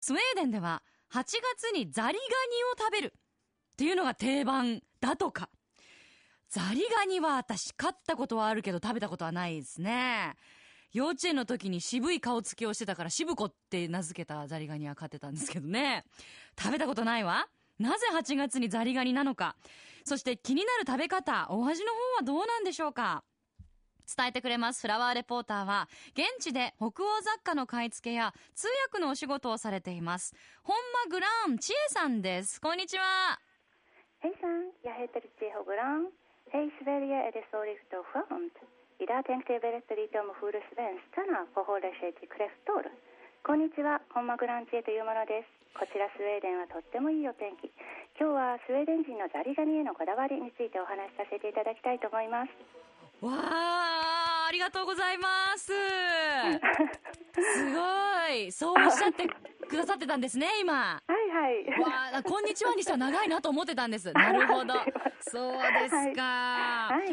スウェーデンでは8月にザリガニを食べるっていうのが定番だとか。ザリガニは私飼ったことはあるけど食べたことはないですね。幼稚園の時に渋い顔つきをしてたから渋子って名付けたザリガニは飼ってたんですけどね。食べたことないわ。なぜ8月にザリガニなのか。そして気になる食べ方、お味の方はどうなんでしょうか。伝えてくれますフラワーレポーターは、現地で北欧雑貨の買い付けや通訳のお仕事をされています、本間グラン千恵さんです。こんにちは。 Hej san, jag heter Tia Hogran. Hej Sverige, är det så riktigt och skönt. Idag tänkte jag berätta lite om hur svenskarna förhåller sig till kräftor. こんにちは、本間グランチェというものです。こちらスウェーデンはとってもいいお天気。今日はスウェーデン人のザリガニへのこだわりについてお話しさせていただきたいと思います。 わあ、ありがとうございます。すごい、そうおっしゃってくださってたんですね、今。 はいはい。 わあ、こんにちはにしては長いなと思ってたんです。なるほど。そうですか。 はい。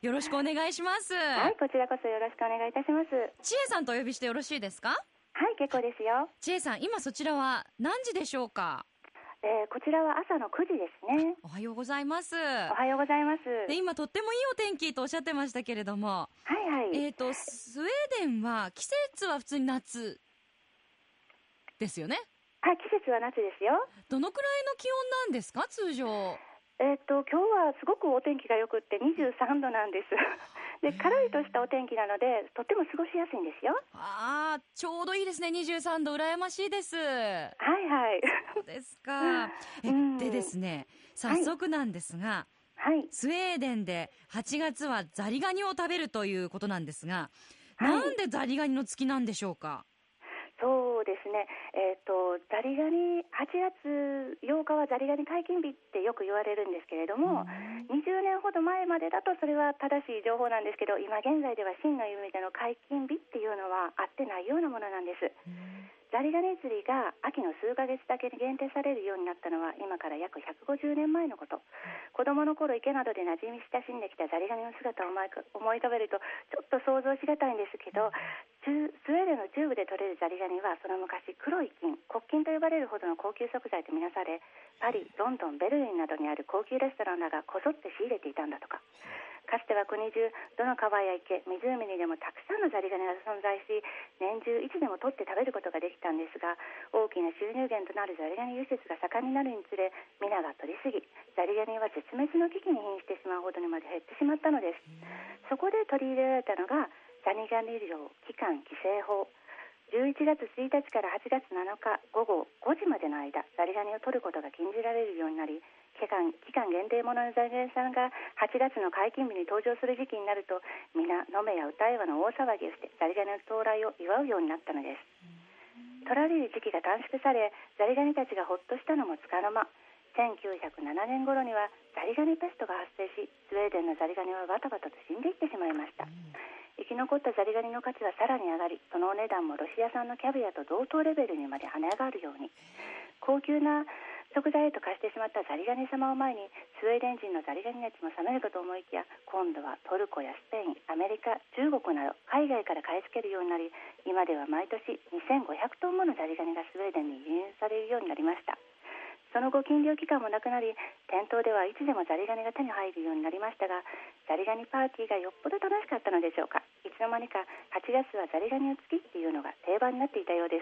よろしくお願いします。 はい、こちらこそよろしくお願いいたします。 千恵さんとお呼びしてよろしいですか？ はい、結構ですよ。 千恵さん、今そちらは何時でしょうか？ こちらは朝の9時ですね。 おはようございます。 おはようございます。 で、今とってもいいお天気とおっしゃってましたけれども、 はいはい。 スウェーデンは季節は普通に夏ですよね。 はい、季節は夏ですよ。 どのくらいの気温なんですか、通常？ 今日はすごくお天気が良くって23度なんです。で、からりとしたお天気なので、とっても過ごしやすいんですよ。 ああ、ちょうどいいですね。23度、羨ましいです。 はいはい。 そうですか。でですね、早速なんですが、 はい、 スウェーデンで8月はザリガニを食べるということなんですが、 はい、 なんでザリガニの月なんでしょうか？ そうですね、ザリガニ、8月8日はザリガニ解禁日ってよく言われるんですけれども、20年ほど前までだとそれは正しい情報なんですけど、今現在では真の意味での解禁日っていうのは合ってないようなものなんです。ザリガニ釣りが秋の数ヶ月だけに限定されるようになったのは今から約150年前のこと。子供の頃池などで馴染み親しんできたザリガニの姿を思い浮かべるとちょっと想像しがたいんですけど、スウェーデンの中部で採れるザリガニはその昔黒い金、黒金と呼ばれるほどの高級食材とみなされ、パリ、ロンドン、ベルリンなどにある高級レストランらがこぞって仕入れていたんだとか。かつては国中どの川や池、湖にでもたくさんのザリガニが存在し、年中いつでも取って食べることができたんですが、大きな収入源となるザリガニ輸出が盛んになるにつれ、皆が取りすぎ、ザリガニは絶滅の危機に瀕してしまうほどにまで減ってしまったのです。そこで取り入れられたのがザリガニ漁期間規制法。11月1日から8月7日午後5時までの間、ザリガニを取ることが禁じられるようになり、期間限定もののザリガニさんが8月の解禁日に登場する時期になると、皆飲めや歌えばの大騒ぎをしてザリガニの到来を祝うようになったのです。取られる時期が短縮され、ザリガニたちがほっとしたのもつかの間、1907年頃にはザリガニペストが発生し、スウェーデンのザリガニはバタバタと死んでいってしまいました。生き残ったザリガニの価値はさらに上がり、そのお値段もロシア産のキャビアと同等レベルにまで跳ね上がるように、高級な食材へと化してしまったザリガニ様を前に、スウェーデン人のザリガニ熱も冷めるかと思いきや、今度はトルコやスペイン、アメリカ、中国など海外から買い付けるようになり、今では毎年2500トンものザリガニがスウェーデンに輸入されるようになりました。その後禁漁期間もなくなり、店頭ではいつでもザリガニが手に入るようになりましたが、ザリガニパーティーがよっぽど楽しかったのでしょうか、いつの間にか8月はザリガニの月っていうのが定番になっていたようです。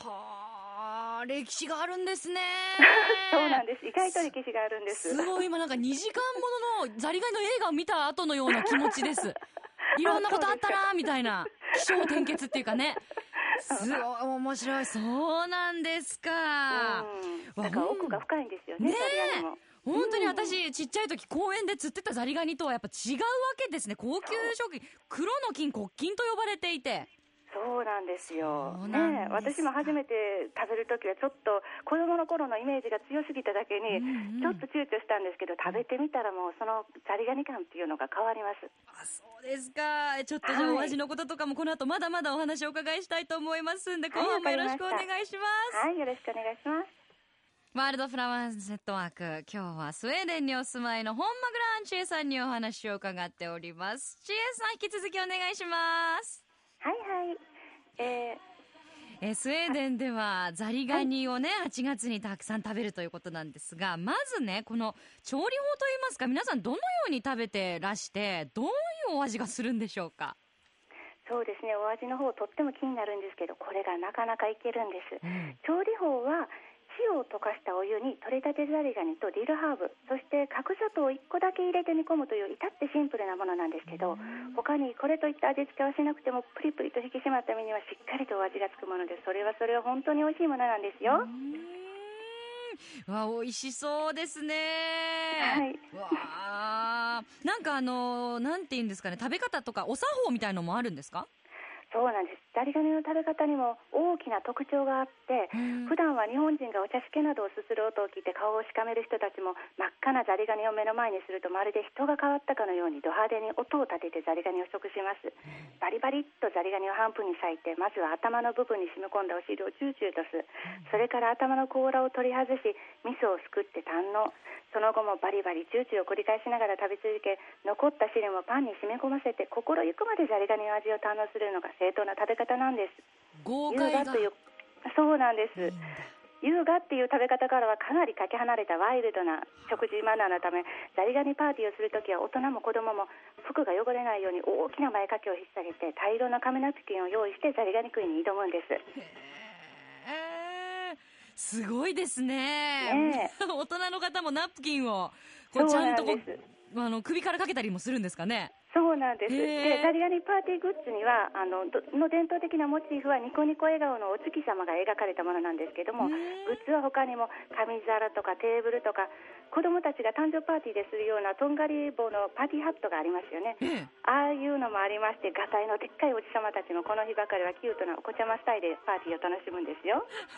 はあ、歴史があるんですね。 そうなんです。意外と歴史があるんです。 すごい、今なんか2時間もののザリガニの映画を見た後のような気持ちです。いろんなことあったなみたいな、起承転結っていうかね。すごい面白い。そうなんですか。 だから奥が深いんですよね。 ねえ、本当に私、ちっちゃい時公園で釣ってたザリガニとはやっぱ違うわけですね。高級食品、黒の金、黒金と呼ばれていて。 そうなんですよ。ね、私も初めて食べるときはちょっと子供の頃のイメージが強すぎただけにちょっと躊躇したんですけど、食べてみたらもうそのザリガニ感っていうのが変わります。 あ、そうですか。ちょっとじゃあお味のこととかもこの後まだまだお話をお伺いしたいと思いますんで、後半もよろしくお願いします。 はい、よろしくお願いします。 ワールドフラワーズネットワーク、今日はスウェーデンにお住まいの本間グランチエさんにお話を伺っております。チエさん、引き続きお願いします。 はいはい。 スウェーデンではザリガニをね、8月にたくさん食べるということなんですが、まずね、この調理法といいますか、皆さんどのように食べてらして、どういうお味がするんでしょうか？ そうですね、お味の方とっても気になるんですけど、これがなかなかいけるんです。 うん、 調理法は塩を溶かしたお湯に取れたてザリガニとディルハーブ、そして角砂糖を1個だけ入れて煮込むという至ってシンプルなものなんですけど、他にこれといった味付けはしなくてもプリプリと引き締まった身にはしっかりとお味がつくもので、それは本当に美味しいものなんですよ。 わ、美味しそうですね。 はい。 わなんかなんて言うんですかね、食べ方とかお作法みたいのもあるんですか？ そうなんです。ザリガニの食べ方にも大きな特徴があって、普段は日本人がお茶漬けなどをすする音を聞いて顔をしかめる人たちも、真っ赤なザリガニを目の前にするとまるで人が変わったかのようにド派手に音を立ててザリガニを食します。バリバリっとザリガニを半分に裂いて、まずは頭の部分に染み込んだお尻をチューチューとす。それから頭の甲羅を取り外し、味噌をすくって堪能。その後もバリバリチューチューを繰り返しながら食べ続け、残った汁もパンに染み込ませて心ゆくまでザリガニの味を堪能するのが正当な食べ方なんです。 豪快が。 そうなんです。優雅っていう食べ方からはかなりかけ離れたワイルドな食事マナーのため、ザリガニパーティーをするときは大人も子供も服が汚れないように大きな前掛けを引っ提げて大量の紙ナプキンを用意してザリガニ食いに挑むんです。 すごいですね。大人の方もナプキンをこうちゃんと首からかけたりもするんですかね。 そうなんです。で、ザリガニパーティーグッズにはの伝統的なモチーフはニコニコ笑顔のお月様が描かれたものなんですけども、グッズは他にも紙皿とかテーブルとか、子供たちが誕生パーティーでするようなとんがり棒のパーティーハットがありますよね。ああいうのもありまして、ガタイのでっかいおじさまたちもこの日ばかりはキュートなお子ちゃまスタイルでパーティーを楽しむんですよ。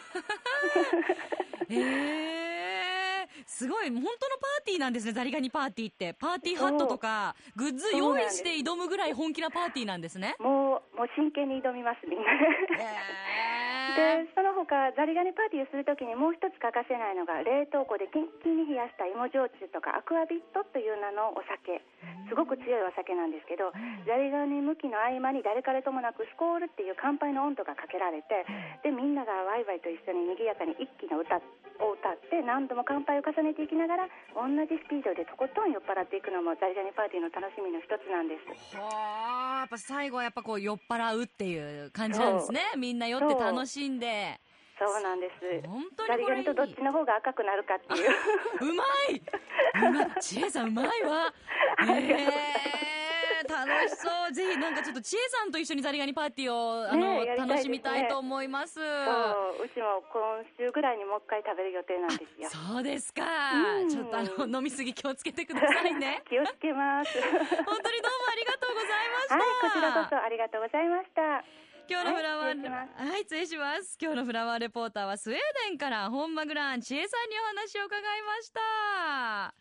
すごい、本当のパーティーなんですね、ザリガニパーティーって。パーティーハットとかグッズ用意して挑むぐらい本気なパーティーなんですね。 もう真剣に挑みます、みんなで、その他ザリガニパーティーをするときにもう一つ欠かせないのが、冷凍庫でキンキンに冷やした芋焼酎とかアクアビットという名のお酒。すごく強いお酒なんですけど、ザリガニ向きの合間に誰彼ともなくスコールっていう乾杯の音頭がかけられて、でみんながワイワイと一緒に賑やかに一気の歌を歌って何度も乾杯を重ねていきながら、同じスピードでとことん酔っ払っていくのもザリガニパーティーの楽しみの一つなんです。 はあ、やっぱ最後はやっぱ酔っ払うっていう感じなんですね。みんな酔って楽しんで。 そうなんです。 本当にザリガニとどっちの方が赤くなるかっていううまい千恵さんうまいわ。楽しそう。ぜひなんかちょっと千恵さんと一緒にザリガニパーティーを楽しみたいと思います。 うちも今週ぐらいにもう一回食べる予定なんですよ。 そうですか。ちょっと飲みすぎ気をつけてくださいね。 気をつけます。 本当にどうもありがとうございました。 はい、こちらこそありがとうございました。 今日のフラワー、失礼します。今日のフラワーレポーターはスウェーデンから本間グラン千恵さんにお話を伺いました。